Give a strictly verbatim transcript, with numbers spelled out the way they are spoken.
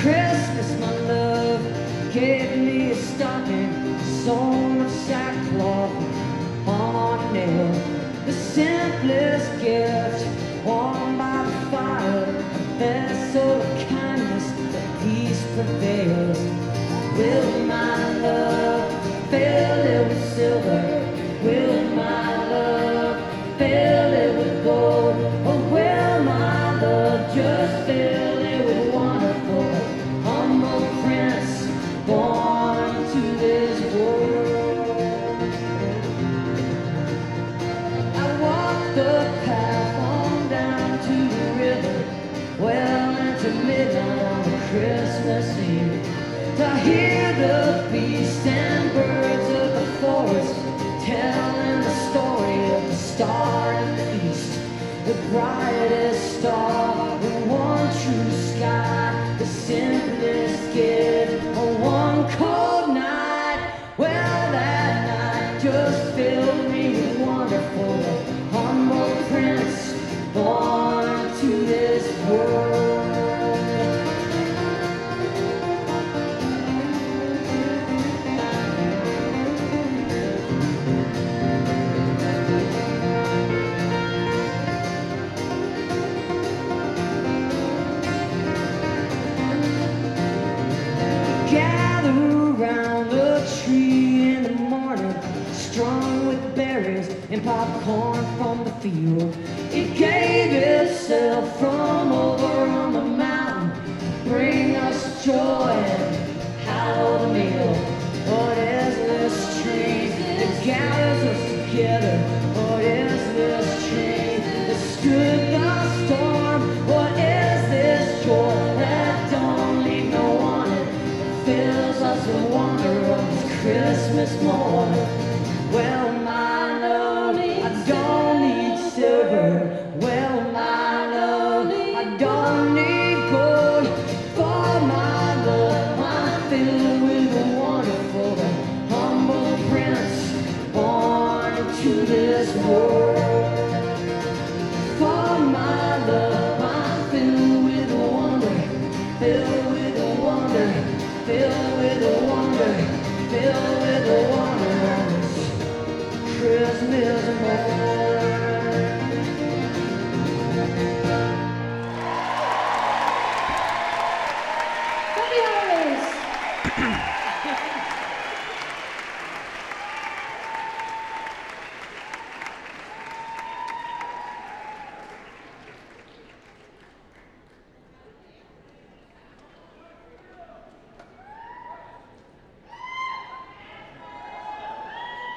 Christmas, my love, gave me a stocking sewn of sackcloth on a nail. The simplest gift, warmed by the fire, a vessel of kindness that peace prevails. Will my love fill it with silver? Will my love fill it with gold? Or will my love just fill it with wonderful, humble prince born to this world? I walk the path on down to the river, well into midnight on a Christmas Eve, to hear the beasts and birds of the forest telling the story of the star and the east, the brightest star in one true sky, the simplest gift on one cold night. Well, that night just filled me with wonderful, humble prince born to this world. Gather around the tree in the morning, strung with berries and popcorn from the field. It gave itself from over on the mountain, bring us joy and hallow the meal. What is this tree that gathers us together? What is this tree that stood the storm? What is this joy that don't leave no one? Fills us with wonder on this Christmas morn. Well, my love, I don't need silver. Well, my love, I don't need gold. For my love, I'm filled with a wonderful, humble prince born to this world. For my love, I'm filled with a wonder, filled with a wonder. Filled with a wonder, filled with a wonder on this Christmas morn.